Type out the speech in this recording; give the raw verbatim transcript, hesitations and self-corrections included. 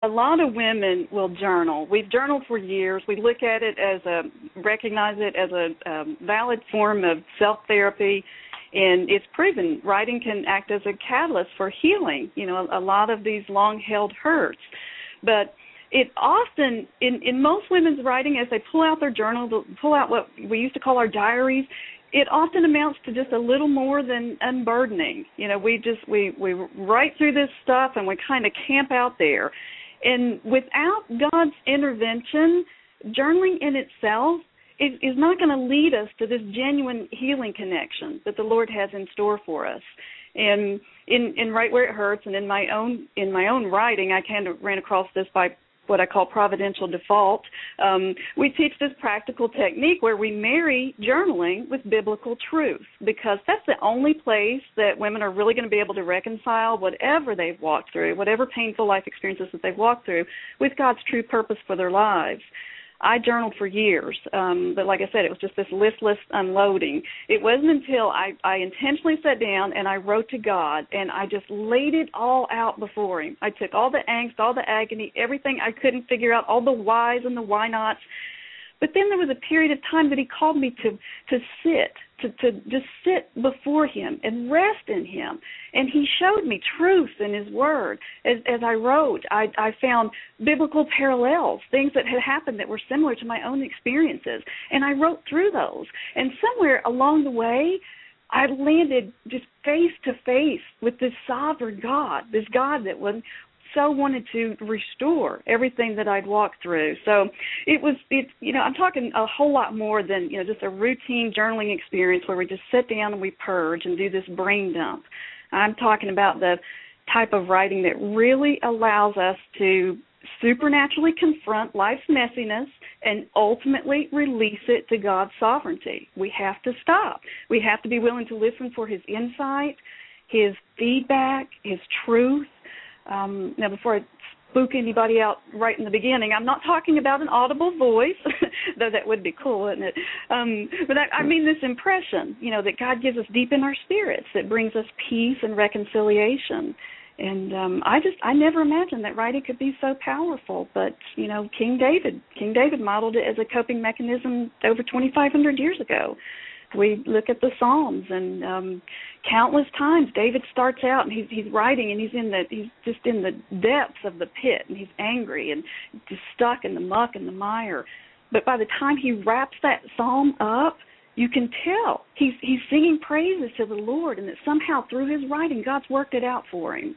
A lot of women will journal. We've journaled for years. We look at it as a, recognize it as a um, valid form of self-therapy, and it's proven writing can act as a catalyst for healing, you know, a, a lot of these long-held hurts. But it often, in, in most women's writing, as they pull out their journal, pull out what we used to call our diaries, it often amounts to just a little more than unburdening. You know, we just, we, we write through this stuff and we kind of camp out there. And without God's intervention, journaling in itself is, is not going to lead us to this genuine healing connection that the Lord has in store for us. And in, in Right Where It Hurts, and in my own in my own writing, I kind of ran across this by what I call providential default. Um, we teach this practical technique where we marry journaling with biblical truth, because that's the only place that women are really going to be able to reconcile whatever they've walked through, whatever painful life experiences that they've walked through, with God's true purpose for their lives. I journaled for years, um, but like I said, it was just this listless unloading. It wasn't until I, I intentionally sat down and I wrote to God, and I just laid it all out before Him. I took all the angst, all the agony, everything I couldn't figure out, all the whys and the why nots. But then there was a period of time that He called me to to sit, to, to just sit before Him and rest in Him. And He showed me truth in His Word. As, as I wrote, I, I found biblical parallels, things that had happened that were similar to my own experiences. And I wrote through those. And somewhere along the way, I landed just face to face with this sovereign God, this God that was so wanted to restore everything that I'd walked through. So it was, it's, you know, I'm talking a whole lot more than, you know, just a routine journaling experience where we just sit down and we purge and do this brain dump. I'm talking about the type of writing that really allows us to supernaturally confront life's messiness and ultimately release it to God's sovereignty. We have to stop. We have to be willing to listen for His insight, His feedback, His truth. Um, now, before I spook anybody out right in the beginning, I'm not talking about an audible voice, though that would be cool, wouldn't it? Um, but I, I mean this impression, you know, that God gives us deep in our spirits that brings us peace and reconciliation. And um, I just, I never imagined that writing could be so powerful. But, you know, King David, King David modeled it as a coping mechanism over twenty-five hundred years ago. We look at the Psalms, and um, countless times David starts out and he's he's writing, and he's in the he's just in the depths of the pit, and he's angry and just stuck in the muck and the mire. But by the time he wraps that psalm up, you can tell he's he's singing praises to the Lord, and that somehow through his writing God's worked it out for him.